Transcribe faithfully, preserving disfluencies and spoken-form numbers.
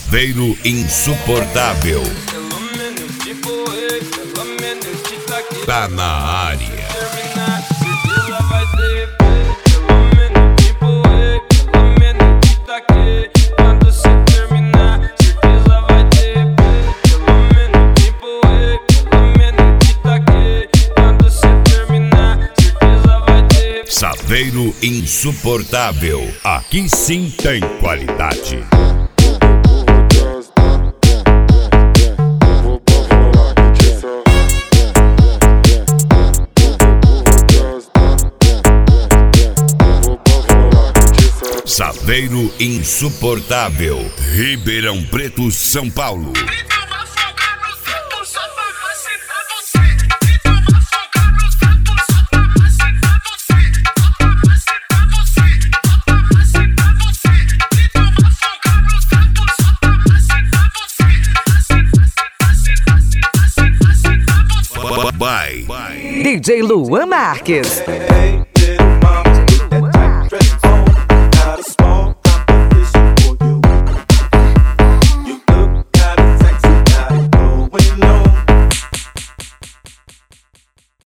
Saveiro insuportável. Tá na área. Saveiro insuportável. Aqui sim tem qualidade. Saveiro insuportável. Ribeirão Preto, São Paulo. D J Luan Marques.